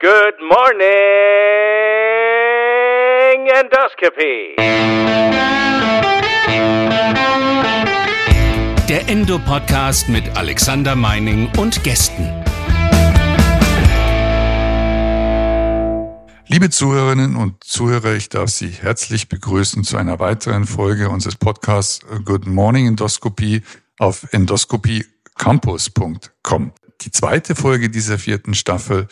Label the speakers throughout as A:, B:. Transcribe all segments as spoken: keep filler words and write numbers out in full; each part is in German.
A: Good morning, Endoscopy.
B: Der Endo-Podcast mit Alexander Meining und Gästen.
C: Liebe Zuhörerinnen und Zuhörer, ich darf Sie herzlich begrüßen zu einer weiteren Folge unseres Podcasts Good Morning Endoscopy auf endoscopy campus punkt com. Die zweite Folge dieser vierten Staffel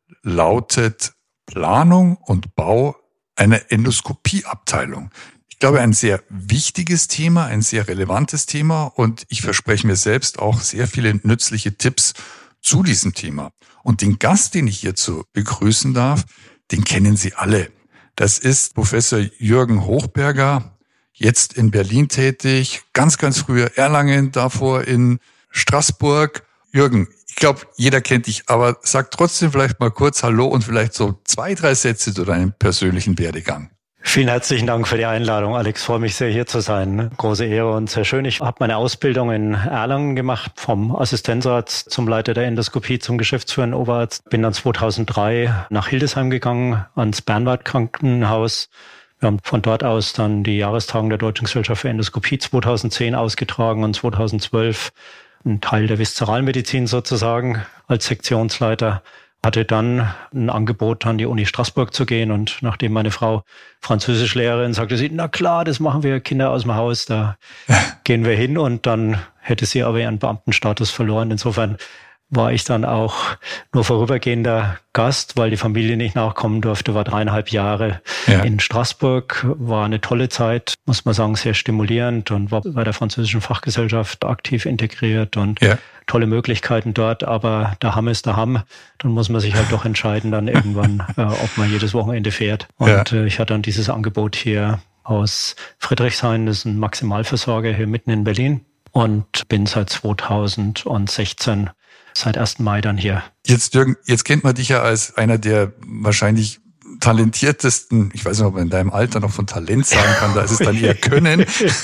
C: lautet Planung und Bau einer Endoskopieabteilung. Ich glaube, ein sehr wichtiges Thema, ein sehr relevantes Thema und ich verspreche mir selbst auch sehr viele nützliche Tipps zu diesem Thema. Und den Gast, den ich hierzu begrüßen darf, den kennen Sie alle. Das ist Professor Jürgen Hochberger, jetzt in Berlin tätig, ganz, ganz früher Erlangen, davor in Straßburg. Jürgen, ich glaube, jeder kennt dich, aber sag trotzdem vielleicht mal kurz Hallo und vielleicht so zwei, drei Sätze zu deinem persönlichen Werdegang.
D: Vielen herzlichen Dank für die Einladung, Alex. Freue mich sehr, hier zu sein. Große Ehre und sehr schön. Ich habe meine Ausbildung in Erlangen gemacht, vom Assistenzarzt zum Leiter der Endoskopie zum geschäftsführenden Oberarzt. Bin dann zweitausenddrei nach Hildesheim gegangen, ans Bernward Krankenhaus. Wir haben von dort aus dann die Jahrestagung der Deutschen Gesellschaft für Endoskopie zweitausendzehn ausgetragen und zweitausendzwölf ein Teil der Viszeralmedizin sozusagen als Sektionsleiter. Hatte dann ein Angebot, an die Uni Straßburg zu gehen und nachdem meine Frau Französischlehrerin sagte sie, na klar, das machen wir, Kinder aus dem Haus, da gehen wir hin und dann hätte sie aber ihren Beamtenstatus verloren. Insofern war ich dann auch nur vorübergehender Gast, weil die Familie nicht nachkommen durfte, war dreieinhalb Jahre ja. in Straßburg, war eine tolle Zeit, muss man sagen, sehr stimulierend und war bei der französischen Fachgesellschaft aktiv integriert und ja. tolle Möglichkeiten dort, aber da haben es, da haben, dann muss man sich halt doch entscheiden dann irgendwann, äh, ob man jedes Wochenende fährt. Und ja. äh, ich hatte dann dieses Angebot hier aus Friedrichshain, das ist ein Maximalversorger hier mitten in Berlin und bin seit zweitausendsechzehn seit ersten Mai dann hier.
C: Jetzt, Jürgen, jetzt kennt man dich ja als einer der wahrscheinlich talentiertesten, ich weiß nicht, ob man in deinem Alter noch von Talent sagen kann, da ist es dann eher Können,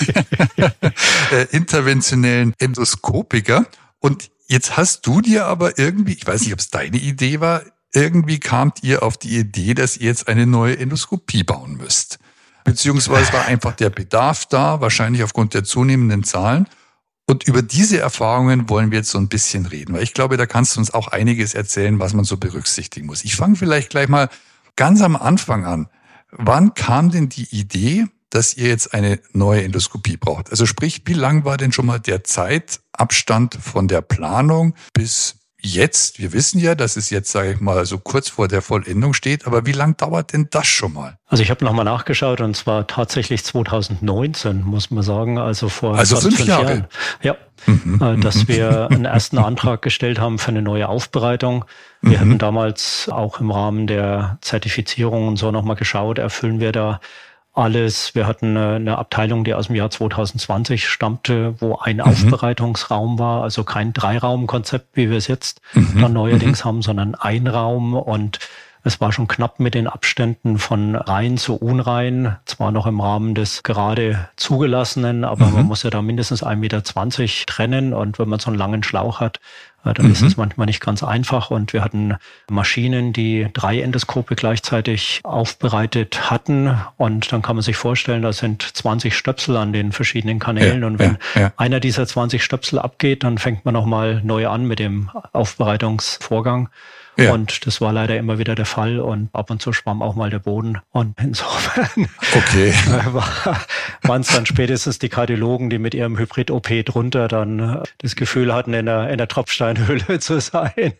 C: äh, interventionellen Endoskopiker. Und jetzt hast du dir aber irgendwie, ich weiß nicht, ob es deine Idee war, irgendwie kamt ihr auf die Idee, dass ihr jetzt eine neue Endoskopie bauen müsst. Beziehungsweise war einfach der Bedarf da, wahrscheinlich aufgrund der zunehmenden Zahlen. Und über diese Erfahrungen wollen wir jetzt so ein bisschen reden, weil ich glaube, da kannst du uns auch einiges erzählen, was man so berücksichtigen muss. Ich fange vielleicht gleich mal ganz am Anfang an. Wann kam denn die Idee, dass ihr jetzt eine neue Endoskopie braucht? Also sprich, wie lang war denn schon mal der Zeitabstand von der Planung bis jetzt? Wir wissen ja, dass es jetzt, sage ich mal, so kurz vor der Vollendung steht, aber wie lang dauert denn das schon mal?
D: Also ich habe nochmal nachgeschaut und zwar tatsächlich zweitausendneunzehn, muss man sagen, also vor
C: also
D: fast
C: fünf,
D: fünf
C: Jahre.
D: Jahren. Ja,
C: mhm,
D: dass wir einen ersten Antrag gestellt haben für eine neue Aufbereitung. Wir mhm. hatten damals auch im Rahmen der Zertifizierung und so nochmal geschaut, erfüllen wir da alles. Wir hatten eine Abteilung, die aus dem Jahr zweitausendzwanzig stammte, wo ein mhm. Aufbereitungsraum war, also kein Dreiraumkonzept, wie wir es jetzt mhm. dann neuerdings mhm. haben, sondern ein Raum. Und es war schon knapp mit den Abständen von rein zu unrein, zwar noch im Rahmen des gerade zugelassenen, aber mhm. man muss ja da mindestens ein Meter zwanzig trennen und wenn man so einen langen Schlauch hat, dann mhm. ist es manchmal nicht ganz einfach und wir hatten Maschinen, die drei Endoskope gleichzeitig aufbereitet hatten und dann kann man sich vorstellen, da sind zwanzig Stöpsel an den verschiedenen Kanälen ja, und wenn ja, ja. einer dieser zwanzig Stöpsel abgeht, dann fängt man nochmal neu an mit dem Aufbereitungsvorgang. Ja. Und das war leider immer wieder der Fall und ab und zu schwamm auch mal der Boden. Und insofern
C: okay.
D: war, waren es dann spätestens die Kardiologen, die mit ihrem Hybrid-O P drunter dann das Gefühl hatten, in der, in der Tropfsteinhöhle zu sein,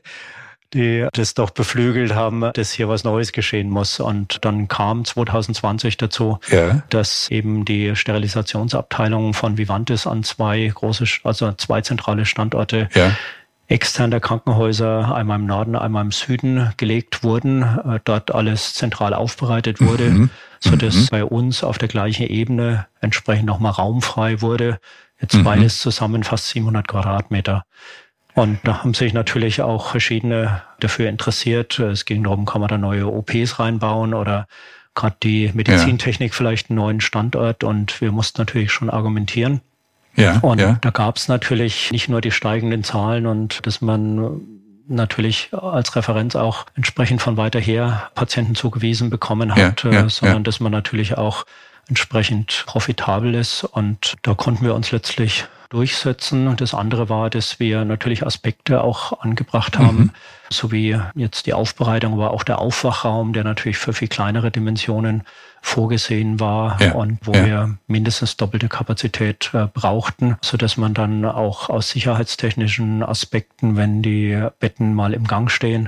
D: die das doch beflügelt haben, dass hier was Neues geschehen muss. Und dann kam zweitausendzwanzig dazu, ja. dass eben die Sterilisationsabteilung von Vivantes an zwei große, also zwei zentrale Standorte ja. extern der Krankenhäuser, einmal im Norden, einmal im Süden gelegt wurden, äh, dort alles zentral aufbereitet wurde, mhm. sodass mhm. bei uns auf der gleichen Ebene entsprechend nochmal raumfrei wurde. Jetzt mhm. beides zusammen fast siebenhundert Quadratmeter. Und da haben sich natürlich auch verschiedene dafür interessiert. Es ging darum, kann man da neue O Ps reinbauen oder gerade die Medizintechnik ja. vielleicht einen neuen Standort. Und wir mussten natürlich schon argumentieren.
C: Ja,
D: und
C: ja.
D: da gab es natürlich nicht nur die steigenden Zahlen und dass man natürlich als Referenz auch entsprechend von weiter her Patienten zugewiesen bekommen hat, ja, ja, sondern ja. dass man natürlich auch entsprechend profitabel ist. Und da konnten wir uns letztlich durchsetzen. Das andere war, dass wir natürlich Aspekte auch angebracht haben, mhm. so wie jetzt die Aufbereitung, aber auch der Aufwachraum, der natürlich für viel kleinere Dimensionen vorgesehen war ja, und wo ja. wir mindestens doppelte Kapazität äh, brauchten, so dass man dann auch aus sicherheitstechnischen Aspekten, wenn die Betten mal im Gang stehen,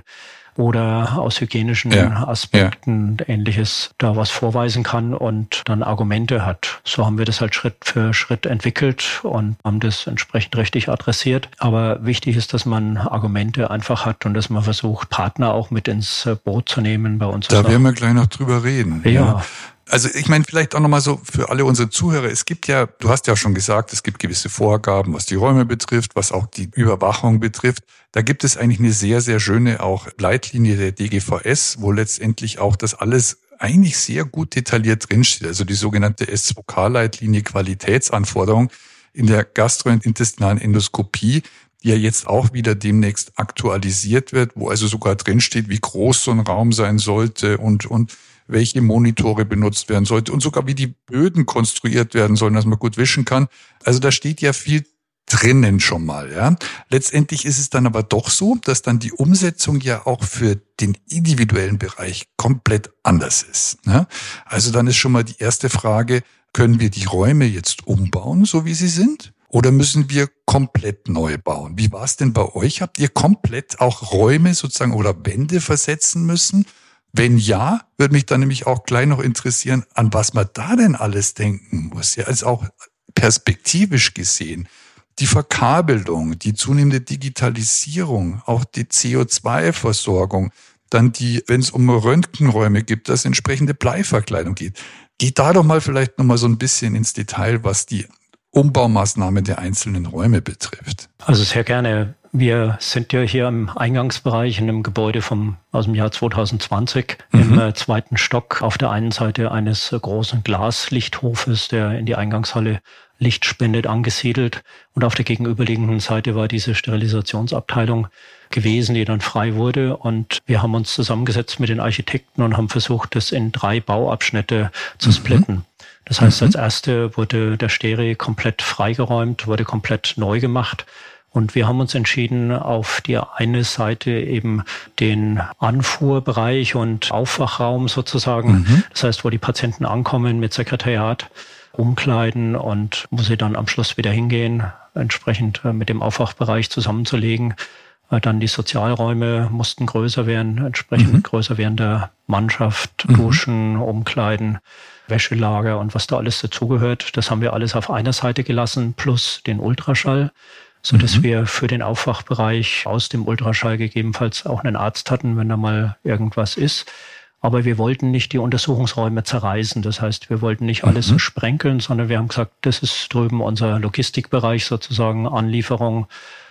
D: oder aus hygienischen ja, Aspekten ja. Ähnliches da was vorweisen kann und dann Argumente hat. So haben wir das halt Schritt für Schritt entwickelt und haben das entsprechend richtig adressiert. Aber wichtig ist, dass man Argumente einfach hat und dass man versucht, Partner auch mit ins Boot zu nehmen bei uns.
C: Da werden wir gleich noch drüber reden.
D: Ja. ja.
C: Also ich meine, vielleicht auch nochmal so für alle unsere Zuhörer, es gibt ja, du hast ja auch schon gesagt, es gibt gewisse Vorgaben, was die Räume betrifft, was auch die Überwachung betrifft. Da gibt es eigentlich eine sehr, sehr schöne auch Leitlinie der D G V S, wo letztendlich auch das alles eigentlich sehr gut detailliert drinsteht. Also die sogenannte S zwei K-Leitlinie Qualitätsanforderung in der gastrointestinalen Endoskopie, die ja jetzt auch wieder demnächst aktualisiert wird, wo also sogar drinsteht, wie groß so ein Raum sein sollte und, und welche Monitore benutzt werden sollte und sogar wie die Böden konstruiert werden sollen, dass man gut wischen kann. Also da steht ja viel drinnen schon mal, ja. Letztendlich ist es dann aber doch so, dass dann die Umsetzung ja auch für den individuellen Bereich komplett anders ist, ne? Also dann ist schon mal die erste Frage, können wir die Räume jetzt umbauen, so wie sie sind? Oder müssen wir komplett neu bauen? Wie war es denn bei euch? Habt ihr komplett auch Räume sozusagen oder Wände versetzen müssen? Wenn ja, würde mich dann nämlich auch gleich noch interessieren, an was man da denn alles denken muss. Ja, also auch perspektivisch gesehen. Die Verkabelung, die zunehmende Digitalisierung, auch die C O zwei Versorgung, dann die, wenn es um Röntgenräume gibt, dass entsprechende Bleiverkleidung geht. Geht da doch mal vielleicht noch mal so ein bisschen ins Detail, was die Umbaumaßnahme der einzelnen Räume betrifft.
D: Also sehr gerne. Wir sind ja hier im Eingangsbereich in einem Gebäude vom, aus dem Jahr zwanzig zwanzig mhm. im äh, zweiten Stock auf der einen Seite eines äh, großen Glaslichthofes, der in die Eingangshalle Licht spendet, angesiedelt. Und auf der gegenüberliegenden Seite war diese Sterilisationsabteilung gewesen, die dann frei wurde. Und wir haben uns zusammengesetzt mit den Architekten und haben versucht, das in drei Bauabschnitte zu mhm. splitten. Das heißt, als erste wurde der Steri komplett freigeräumt, wurde komplett neu gemacht. Und wir haben uns entschieden, auf die eine Seite eben den Anfuhrbereich und Aufwachraum sozusagen, mhm. das heißt, wo die Patienten ankommen mit Sekretariat, umkleiden und wo sie dann am Schluss wieder hingehen, entsprechend mit dem Aufwachbereich zusammenzulegen. Dann die Sozialräume mussten größer werden, entsprechend mhm. größer werden der Mannschaft, mhm. Duschen, Umkleiden, Wäschelager und was da alles dazugehört. Das haben wir alles auf einer Seite gelassen, plus den Ultraschall, so dass mhm. wir für den Aufwachbereich aus dem Ultraschall gegebenenfalls auch einen Arzt hatten, wenn da mal irgendwas ist. Aber wir wollten nicht die Untersuchungsräume zerreißen. Das heißt, wir wollten nicht alles mhm. so sprenkeln, sondern wir haben gesagt, das ist drüben unser Logistikbereich sozusagen, Anlieferung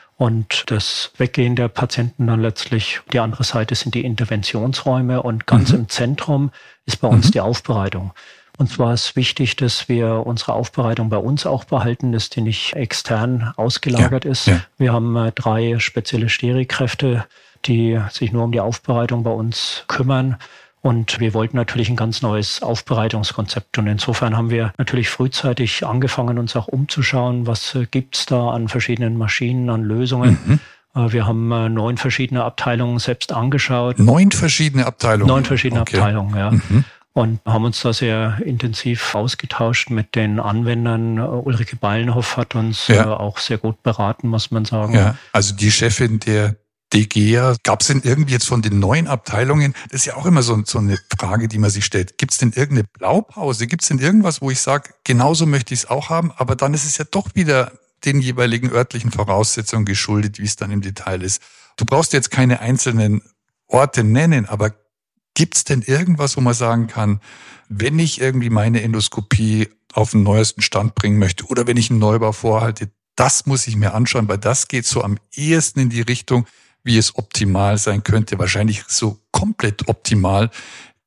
D: und das Weggehen der Patienten dann letztlich. Die andere Seite sind die Interventionsräume und ganz mhm. im Zentrum ist bei uns mhm. die Aufbereitung. Und zwar ist wichtig, dass wir unsere Aufbereitung bei uns auch behalten, dass die nicht extern ausgelagert ja, ist. Ja. Wir haben äh, drei spezielle Sterikräfte, die sich nur um die Aufbereitung bei uns kümmern. Und wir wollten natürlich ein ganz neues Aufbereitungskonzept. Und insofern haben wir natürlich frühzeitig angefangen, uns auch umzuschauen, was äh, gibt's da an verschiedenen Maschinen, an Lösungen. Mhm. Wir haben äh, neun verschiedene Abteilungen selbst angeschaut.
C: Neun verschiedene Abteilungen?
D: Neun verschiedene okay. Abteilungen, ja.
C: Mhm.
D: Und haben uns da sehr intensiv ausgetauscht mit den Anwendern. Ulrike Ballenhoff hat uns ja. äh, auch sehr gut beraten, muss man sagen.
C: Ja, also die Chefin der D G A. Gab es denn irgendwie jetzt von den neuen Abteilungen, das ist ja auch immer so, so eine Frage, die man sich stellt, gibt es denn irgendeine Blaupause? Gibt es denn irgendwas, wo ich sage, genauso möchte ich es auch haben, aber dann ist es ja doch wieder den jeweiligen örtlichen Voraussetzungen geschuldet, wie es dann im Detail ist. Du brauchst jetzt keine einzelnen Orte nennen, aber gibt es denn irgendwas, wo man sagen kann, wenn ich irgendwie meine Endoskopie auf den neuesten Stand bringen möchte oder wenn ich einen Neubau vorhalte, das muss ich mir anschauen, weil das geht so am ehesten in die Richtung, wie es optimal sein könnte. Wahrscheinlich so komplett optimal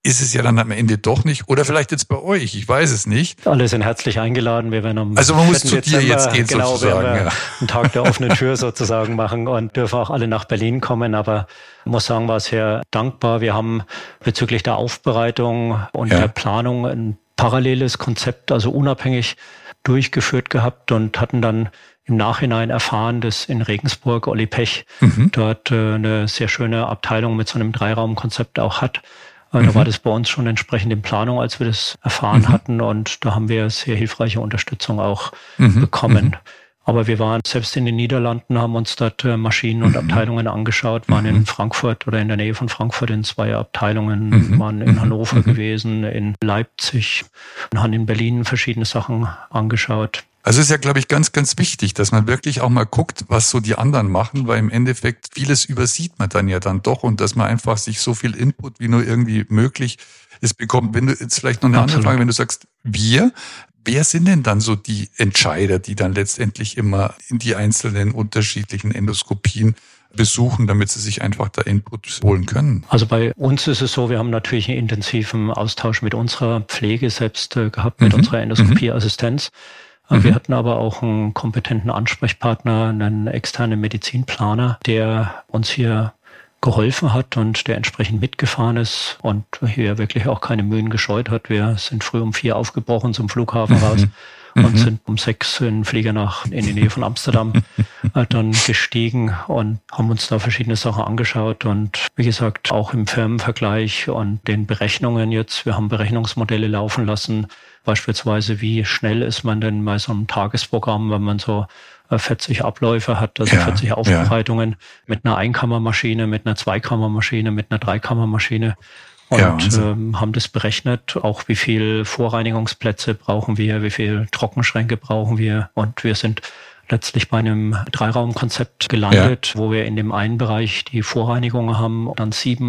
C: ist es ja dann am Ende doch nicht. Oder vielleicht jetzt bei euch, ich weiß es nicht.
D: Alle sind herzlich eingeladen. Wir werden am
C: Also man muss zu
D: Dezember,
C: dir jetzt gehen
D: genau,
C: sozusagen.
D: Werden wir
C: Ja.
D: einen Tag der offenen Tür sozusagen machen und dürfen auch alle nach Berlin kommen. Aber ich muss sagen, war sehr dankbar. Wir haben bezüglich der Aufbereitung und
C: Ja.
D: der Planung ein paralleles Konzept, also unabhängig durchgeführt gehabt und hatten dann im Nachhinein erfahren, dass in Regensburg Olli Pech
C: Mhm.
D: dort äh, eine sehr schöne Abteilung mit so einem Dreiraumkonzept auch hat. Äh,
C: Mhm.
D: Da war das bei uns schon entsprechend in Planung, als wir das erfahren
C: Mhm.
D: hatten und da haben wir sehr hilfreiche Unterstützung auch
C: Mhm.
D: bekommen.
C: Mhm.
D: Aber wir waren selbst in den Niederlanden, haben uns dort äh, Maschinen und
C: Mhm.
D: Abteilungen angeschaut, waren
C: Mhm.
D: in Frankfurt oder in der Nähe von Frankfurt in zwei Abteilungen,
C: Mhm.
D: waren in
C: Mhm.
D: Hannover
C: Mhm.
D: gewesen, in Leipzig und haben in Berlin verschiedene Sachen angeschaut.
C: Also ist ja, glaube ich, ganz, ganz wichtig, dass man wirklich auch mal guckt, was so die anderen machen, weil im Endeffekt vieles übersieht man dann ja dann doch und dass man einfach sich so viel Input wie nur irgendwie möglich ist bekommt. Wenn du jetzt vielleicht noch eine
D: Absolut.
C: andere Frage, wenn du sagst, wir, wer sind denn dann so die Entscheider, die dann letztendlich immer in die einzelnen unterschiedlichen Endoskopien besuchen, damit sie sich einfach da Input holen können?
D: Also bei uns ist es so, wir haben natürlich einen intensiven Austausch mit unserer Pflege selbst äh, gehabt, mit
C: Mhm.
D: unserer Endoskopieassistenz. Äh,
C: Mhm.
D: Wir hatten aber auch einen kompetenten Ansprechpartner, einen externen Medizinplaner, der uns hier geholfen hat und der entsprechend mitgefahren ist und hier wirklich auch keine Mühen gescheut hat. Wir sind früh um vier aufgebrochen zum Flughafen raus und
C: Mhm.
D: sind um sechs in den Flieger nach, in die Nähe von Amsterdam äh, dann gestiegen und haben uns da verschiedene Sachen angeschaut und wie gesagt auch im Firmenvergleich und den Berechnungen jetzt. Wir haben Berechnungsmodelle laufen lassen, beispielsweise wie schnell ist man denn bei so einem Tagesprogramm, wenn man so vierzig Abläufe hat, also
C: Ja,
D: vierzig Aufbereitungen mit einer Einkammermaschine, mit einer Zweikammermaschine, mit einer Dreikammermaschine. Und
C: Ja, Wahnsinn.
D: ähm, haben das berechnet, auch wie viel Vorreinigungsplätze brauchen wir, wie viel Trockenschränke brauchen wir. Und wir sind letztlich bei einem Dreiraumkonzept gelandet, wo wir in dem einen Bereich die Vorreinigung haben, dann sieben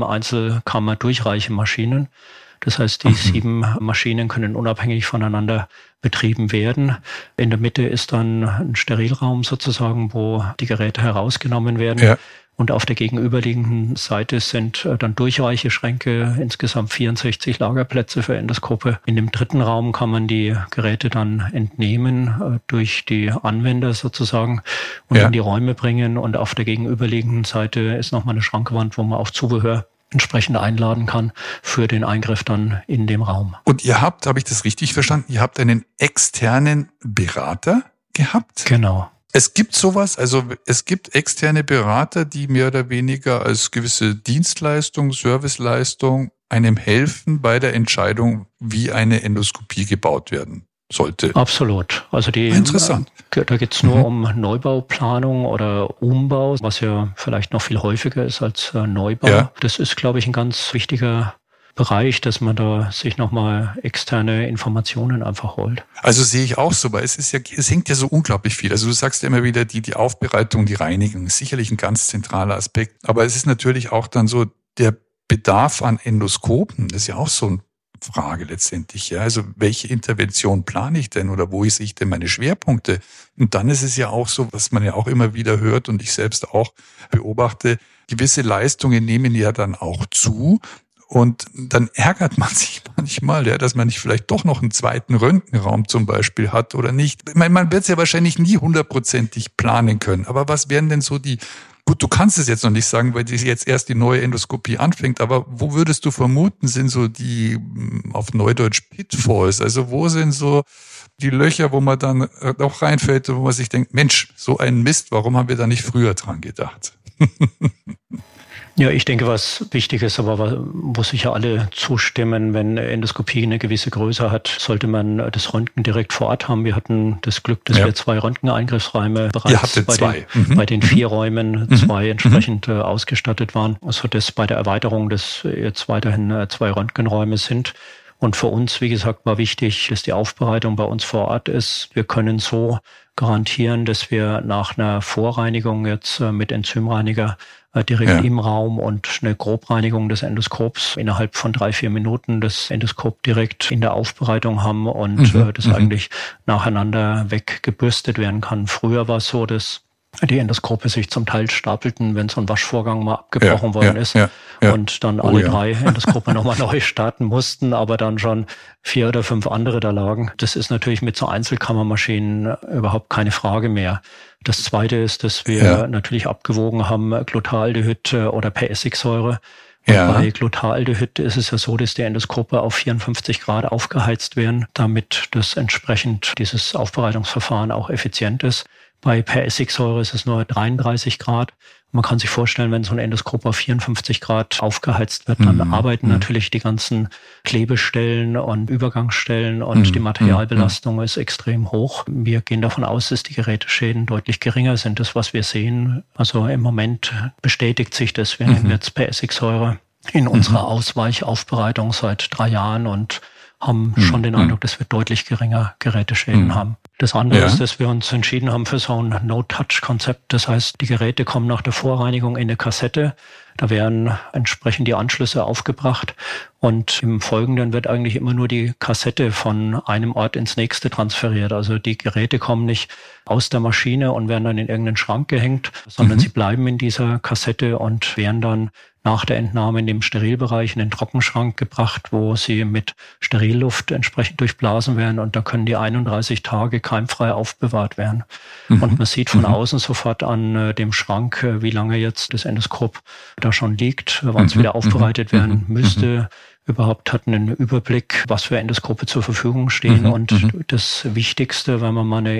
D: Einzelkammer-Durchreichemaschinen. Das heißt, die
C: Mhm.
D: sieben Maschinen können unabhängig voneinander betrieben werden. In der Mitte ist dann ein Sterilraum sozusagen, wo die Geräte herausgenommen werden.
C: Ja.
D: Und auf der gegenüberliegenden Seite sind äh, dann Durchreicheschränke, insgesamt vierundsechzig Lagerplätze für Endoskope. In dem dritten Raum kann man die Geräte dann entnehmen äh, durch die Anwender sozusagen und
C: Ja.
D: in die Räume bringen. Und auf der gegenüberliegenden Seite ist nochmal eine Schrankwand, wo man auch Zubehör entsprechend einladen kann für den Eingriff dann in dem Raum.
C: Und ihr habt, habe ich das richtig verstanden, ihr habt einen externen Berater gehabt?
D: Genau.
C: Es gibt sowas, also es gibt externe Berater, die mehr oder weniger als gewisse Dienstleistung, Serviceleistung einem helfen bei der Entscheidung, wie eine Endoskopie gebaut werden sollte.
D: Absolut. Also die,
C: Interessant.
D: äh, da geht's nur
C: Mhm.
D: um Neubauplanung oder Umbau, was ja vielleicht noch viel häufiger ist als äh, Neubau.
C: Ja.
D: Das ist, glaube ich, ein ganz wichtiger Bereich, dass man da sich nochmal externe Informationen einfach holt.
C: Also sehe ich auch so, weil es ist ja, es hängt ja so unglaublich viel. Also du sagst ja immer wieder, die, die Aufbereitung, die Reinigung ist sicherlich ein ganz zentraler Aspekt. Aber es ist natürlich auch dann so der Bedarf an Endoskopen, das ist ja auch so eine Frage letztendlich. Ja, also welche Intervention plane ich denn oder wo sehe ich denn meine Schwerpunkte? Und dann ist es ja auch so, was man ja auch immer wieder hört und ich selbst auch beobachte, gewisse Leistungen nehmen ja dann auch zu. Und dann ärgert man sich manchmal, ja, dass man nicht vielleicht doch noch einen zweiten Röntgenraum zum Beispiel hat oder nicht. Ich meine, man wird es ja wahrscheinlich nie hundertprozentig planen können. Aber was wären denn so die, gut, du kannst es jetzt noch nicht sagen, weil jetzt erst die neue Endoskopie anfängt, aber wo würdest du vermuten, sind so die, auf Neudeutsch, Pitfalls? Also wo sind so die Löcher, wo man dann auch reinfällt, wo man sich denkt, Mensch, so ein Mist, warum haben wir da nicht früher dran gedacht?
D: Ja, ich denke, was wichtig ist, aber wo sicher alle zustimmen, wenn Endoskopie eine gewisse Größe hat, sollte man das Röntgen direkt vor Ort haben. Wir hatten das Glück, dass
C: Ja.
D: wir zwei Röntgeneingriffsräume bereits
C: Ihr hattet
D: bei,
C: zwei.
D: Den,
C: Mhm.
D: bei den vier Räumen
C: Mhm.
D: zwei entsprechend mhm. ausgestattet waren. Also das bei der Erweiterung, dass jetzt weiterhin zwei Röntgenräume sind. Und für uns, wie gesagt, war wichtig, dass die Aufbereitung bei uns vor Ort ist. Wir können so garantieren, dass wir nach einer Vorreinigung jetzt mit Enzymreiniger direkt ja. im Raum und eine Grobreinigung des Endoskops innerhalb von drei, vier Minuten das Endoskop direkt in der Aufbereitung haben und mhm. äh, das mhm. eigentlich nacheinander weggebürstet werden kann. Früher war es so, dass die Endoskope sich zum Teil stapelten, wenn so ein Waschvorgang mal abgebrochen
C: ja,
D: worden
C: ja,
D: ist
C: ja, ja.
D: und dann
C: Oh,
D: alle
C: ja.
D: drei Endoskope nochmal neu starten mussten, aber dann schon vier oder fünf andere da lagen. Das ist natürlich mit so Einzelkammermaschinen überhaupt keine Frage mehr. Das Zweite ist, dass wir
C: Ja.
D: natürlich abgewogen haben, Glutaldehyd oder Peressigsäure. Und
C: Ja.
D: bei Glutaldehyd ist es ja so, dass die Endoskope auf vierundfünfzig Grad aufgeheizt werden, damit das entsprechend dieses Aufbereitungsverfahren auch effizient ist. Bei Peressigsäure ist es nur dreiunddreißig Grad. Man kann sich vorstellen, wenn so ein Endoskop auf vierundfünfzig Grad aufgeheizt wird, dann
C: Mhm.
D: arbeiten
C: Mhm.
D: natürlich die ganzen Klebestellen und Übergangsstellen und
C: Mhm.
D: die Materialbelastung ist extrem hoch. Wir gehen davon aus, dass die Geräteschäden deutlich geringer sind, das was wir sehen. Also im Moment bestätigt sich das. Wir
C: Mhm.
D: nehmen jetzt Peressigsäure in unserer Ausweichaufbereitung seit drei Jahren und haben
C: Mhm.
D: schon den Eindruck, dass wir deutlich geringer Geräteschäden
C: Mhm.
D: haben. Das andere
C: Ja.
D: ist, dass wir uns entschieden haben für so ein No-Touch-Konzept. Das heißt, die Geräte kommen nach der Vorreinigung in eine Kassette. Da werden entsprechend die Anschlüsse aufgebracht und im Folgenden wird eigentlich immer nur die Kassette von einem Ort ins nächste transferiert. Also die Geräte kommen nicht aus der Maschine und werden dann in irgendeinen Schrank gehängt, sondern
C: Mhm.
D: sie bleiben in dieser Kassette und werden dann nach der Entnahme in dem Sterilbereich in den Trockenschrank gebracht, wo sie mit Sterilluft entsprechend durchblasen werden und da können die einunddreißig Tage keimfrei aufbewahrt werden.
C: Mhm.
D: Und man sieht von
C: Mhm.
D: außen sofort an äh, dem Schrank, äh, wie lange jetzt das Endoskop da schon liegt, wann es
C: Mhm.
D: wieder aufbereitet
C: Mhm.
D: werden
C: Mhm.
D: müsste. Überhaupt hatten einen Überblick, was für Endoskope zur Verfügung stehen.
C: Mhm.
D: Und
C: Mhm.
D: das Wichtigste, wenn man mal eine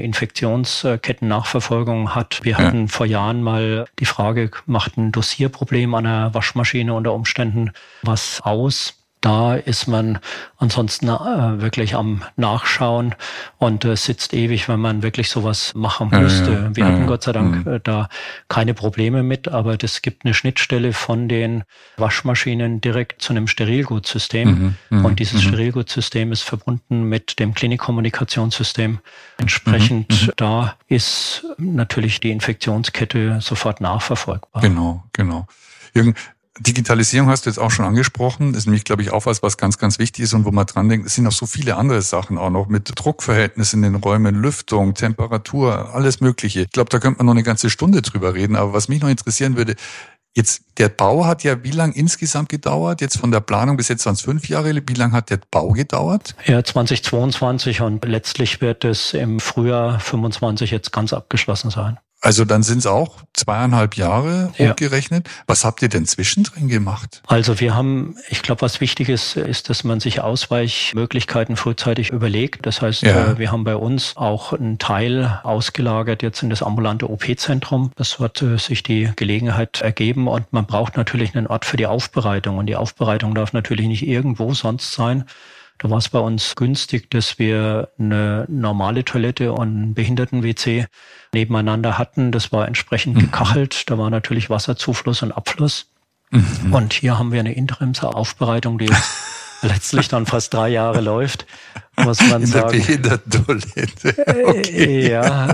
D: Infektionskettennachverfolgung hat. Wir hatten
C: Ja.
D: vor Jahren mal die Frage, macht ein Dosierproblem an einer Waschmaschine unter Umständen was aus? Da ist man ansonsten äh, wirklich am Nachschauen und äh, sitzt ewig, wenn man wirklich sowas machen
C: Ja,
D: müsste.
C: ja,
D: Wir
C: ja,
D: hatten
C: ja.
D: Gott sei Dank
C: Mhm.
D: äh, da keine Probleme mit, aber das gibt eine Schnittstelle von den Waschmaschinen direkt zu einem Sterilgutsystem.
C: Mhm. Mhm.
D: Und dieses
C: Mhm.
D: Sterilgutsystem ist verbunden mit dem Klinikkommunikationssystem. Entsprechend
C: Mhm.
D: da ist natürlich die Infektionskette sofort nachverfolgbar.
C: Genau, genau. Jürgen, Digitalisierung hast du jetzt auch schon angesprochen. Das ist nämlich, glaube ich, auch was, was ganz, ganz wichtig ist und wo man dran denkt. Es sind noch so viele andere Sachen auch noch mit Druckverhältnissen in den Räumen, Lüftung, Temperatur, alles Mögliche. Ich glaube, da könnte man noch eine ganze Stunde drüber reden. Aber was mich noch interessieren würde, jetzt der Bau hat ja wie lang insgesamt gedauert? Jetzt von der Planung bis jetzt waren es fünf Jahre. Wie lang hat der Bau gedauert?
D: Ja, zweitausendzweiundzwanzig und letztlich wird es im Frühjahr fünfundzwanzig jetzt ganz abgeschlossen sein.
C: Also dann sind es auch zweieinhalb Jahre
D: Ja.
C: hochgerechnet. Was habt ihr denn zwischendrin gemacht?
D: Also wir haben, ich glaube, was wichtig ist, ist, dass man sich Ausweichmöglichkeiten frühzeitig überlegt. Das heißt,
C: Ja.
D: äh, wir haben bei uns auch einen Teil ausgelagert jetzt in das ambulante O P-Zentrum. Das hat äh, sich die Gelegenheit ergeben und man braucht natürlich einen Ort für die Aufbereitung. Und die Aufbereitung darf natürlich nicht irgendwo sonst sein. Da war es bei uns günstig, dass wir eine normale Toilette und einen Behinderten-W C nebeneinander hatten. Das war entsprechend gekachelt. Da war natürlich Wasserzufluss und Abfluss.
C: Mhm.
D: Und hier haben wir eine Interimsaufbereitung, die jetzt letztlich dann fast drei Jahre läuft, muss man
C: In der
D: sagen.
C: Behindertentoilette. Okay.
D: Ja.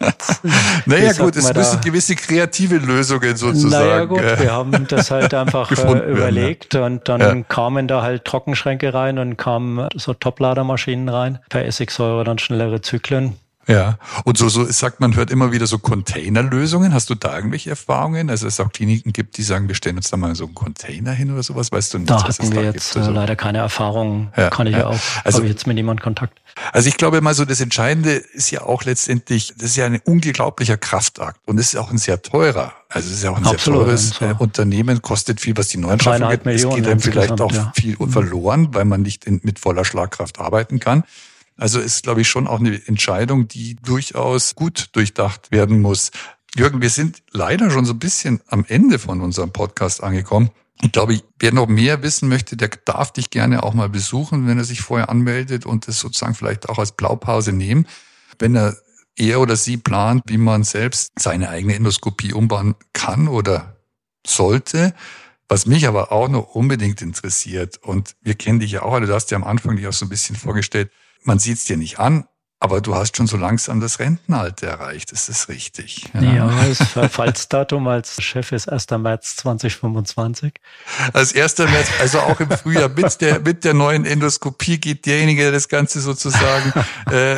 C: Naja
D: Wie
C: gut,
D: sagt
C: es
D: man da?
C: müssen gewisse kreative Lösungen sozusagen.
D: Naja gut,
C: äh,
D: wir haben das halt einfach
C: gefunden
D: äh,
C: werden,
D: überlegt und dann
C: Ja.
D: kamen da halt Trockenschränke rein und kamen so Topladermaschinen rein, per Essigsäure dann schnellere Zyklen.
C: Ja, und so, so sagt man, hört immer wieder so Containerlösungen. Hast du da irgendwelche Erfahrungen? Also es auch Kliniken gibt, die sagen, wir stellen uns da mal so einen Container hin oder sowas. Weißt du nicht,
D: Da
C: was es
D: hatten wir
C: da
D: jetzt
C: gibt?
D: äh,
C: Also,
D: leider keine Erfahrung,
C: Ja,
D: kann ich
C: ja.
D: ja auch,
C: Also-
D: habe ich jetzt mit niemandem Kontakt.
C: also ich glaube mal so, das Entscheidende ist ja auch letztendlich, das ist ja ein unglaublicher Kraftakt und es ist auch ein sehr teurer. Also es ist ja auch ein
D: Absolut,
C: sehr teures
D: so.
C: äh, Unternehmen, kostet viel, was die Neuanschaffung
D: Dreieinhalb
C: geht. Es
D: Millionen
C: geht einem vielleicht auch
D: insgesamt, ja.
C: viel verloren, weil man nicht in, mit voller Schlagkraft arbeiten kann. Also ist, glaube ich, schon auch eine Entscheidung, die durchaus gut durchdacht werden muss. Jürgen, wir sind leider schon so ein bisschen am Ende von unserem Podcast angekommen. Ich glaube, wer noch mehr wissen möchte, der darf dich gerne auch mal besuchen, wenn er sich vorher anmeldet und das sozusagen vielleicht auch als Blaupause nehmen. Wenn er er oder sie plant, wie man selbst seine eigene Endoskopie umbauen kann oder sollte. Was mich aber auch noch unbedingt interessiert, und wir kennen dich ja auch, du hast ja am Anfang dich auch so ein bisschen vorgestellt, man sieht es dir nicht an, Aber du hast schon so langsam das Rentenalter erreicht, ist das richtig?
D: Ja, ja, das Verfallsdatum als Chef ist erster März zweitausendfünfundzwanzig.
C: Als erster März, also auch im Frühjahr mit der mit der neuen Endoskopie geht derjenige, der das Ganze sozusagen äh,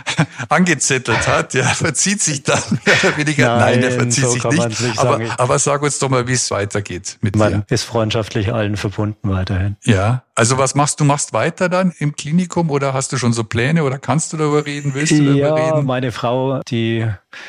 C: angezettelt hat, der verzieht sich dann mehr oder weniger. Nein, Nein der verzieht so sich nicht. nicht aber, aber sag uns doch mal, wie es weitergeht mit
D: Man
C: dir.
D: Man ist freundschaftlich allen verbunden weiterhin.
C: Ja, also was machst du? Machst weiter dann im Klinikum oder hast du schon so Pläne oder kannst du darüber reden? Willst du
D: ja,
C: darüber reden?
D: Meine Frau, die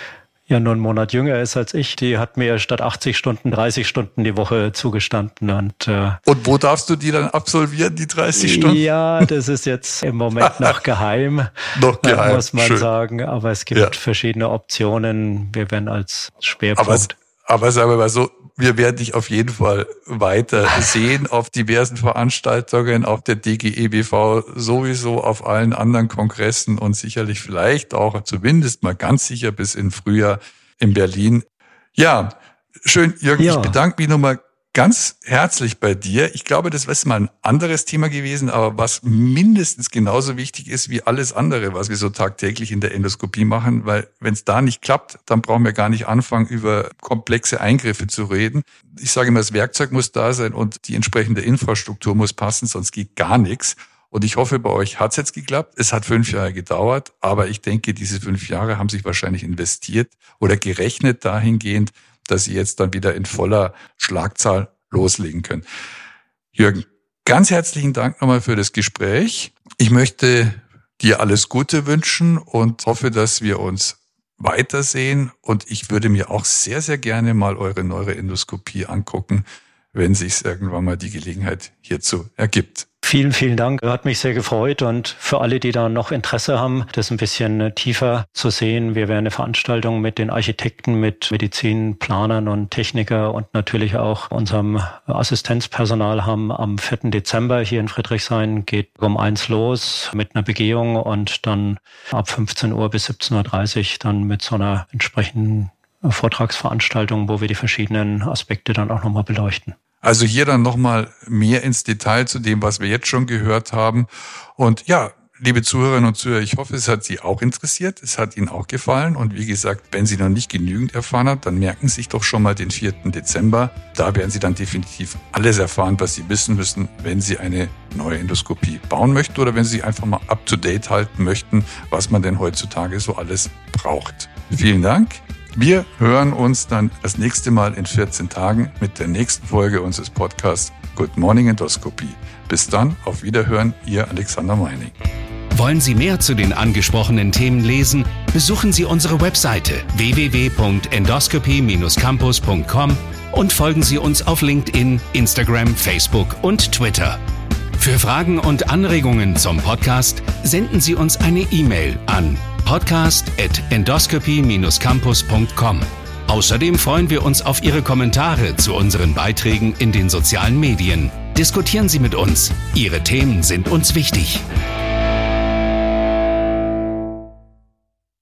D: ja nur einen Monat jünger ist als ich, die hat mir statt achtzig Stunden dreißig Stunden die Woche zugestanden. Und, äh,
C: und wo darfst du die dann absolvieren, die dreißig Stunden?
D: Ja, das ist jetzt im Moment noch geheim,
C: noch geheim,
D: muss man
C: schön.
D: sagen. Aber es gibt ja. verschiedene Optionen. Wir werden als Schwerpunkt...
C: Aber, aber sagen wir mal so, wir werden dich auf jeden Fall weiter sehen auf diversen Veranstaltungen, auf der D G E B V sowieso, auf allen anderen Kongressen und sicherlich vielleicht auch zumindest mal ganz sicher bis in Frühjahr in Berlin. Ja, schön, Jürgen, ja. Ich bedanke mich nochmal ganz herzlich bei dir. Ich glaube, das ist mal ein anderes Thema gewesen, aber was mindestens genauso wichtig ist wie alles andere, was wir so tagtäglich in der Endoskopie machen, weil wenn es da nicht klappt, dann brauchen wir gar nicht anfangen, über komplexe Eingriffe zu reden. Ich sage immer, das Werkzeug muss da sein und die entsprechende Infrastruktur muss passen, sonst geht gar nichts. Und ich hoffe, bei euch hat es jetzt geklappt. Es hat fünf Jahre gedauert, aber ich denke, diese fünf Jahre haben sich wahrscheinlich investiert oder gerechnet dahingehend, dass Sie jetzt dann wieder in voller Schlagzahl loslegen können. Jürgen, ganz herzlichen Dank nochmal für das Gespräch. Ich möchte dir alles Gute wünschen und hoffe, dass wir uns weitersehen. Und ich würde mir auch sehr, sehr gerne mal eure Neuroendoskopie angucken, wenn sich irgendwann mal die Gelegenheit hierzu ergibt.
D: Vielen, vielen Dank. Hat mich sehr gefreut und für alle, die da noch Interesse haben, das ein bisschen tiefer zu sehen. Wir werden eine Veranstaltung mit den Architekten, mit Medizinplanern und Techniker und natürlich auch unserem Assistenzpersonal haben am vierten Dezember hier in Friedrichshain. Geht um eins los mit einer Begehung und dann ab fünfzehn Uhr bis siebzehn Uhr dreißig dann mit so einer entsprechenden Vortragsveranstaltung, wo wir die verschiedenen Aspekte dann auch nochmal beleuchten.
C: Also hier dann nochmal mehr ins Detail zu dem, was wir jetzt schon gehört haben. Und ja, liebe Zuhörerinnen und Zuhörer, ich hoffe, es hat Sie auch interessiert, es hat Ihnen auch gefallen. Und wie gesagt, wenn Sie noch nicht genügend erfahren haben, dann merken Sie sich doch schon mal den vierten Dezember. Da werden Sie dann definitiv alles erfahren, was Sie wissen müssen, wenn Sie eine neue Endoskopie bauen möchten oder wenn Sie einfach mal up-to-date halten möchten, was man denn heutzutage so alles braucht. Vielen Dank. Wir hören uns dann das nächste Mal in vierzehn Tagen mit der nächsten Folge unseres Podcasts Good Morning Endoscopy. Bis dann, auf Wiederhören, Ihr Alexander Meining.
B: Wollen Sie mehr zu den angesprochenen Themen lesen? Besuchen Sie unsere Webseite w w w punkt endoscopy dash campus punkt com und folgen Sie uns auf LinkedIn, Instagram, Facebook und Twitter. Für Fragen und Anregungen zum Podcast senden Sie uns eine E-Mail an podcast at endoscopy dash campus punkt com. Außerdem freuen wir uns auf Ihre Kommentare zu unseren Beiträgen in den sozialen Medien. Diskutieren Sie mit uns. Ihre Themen sind uns wichtig.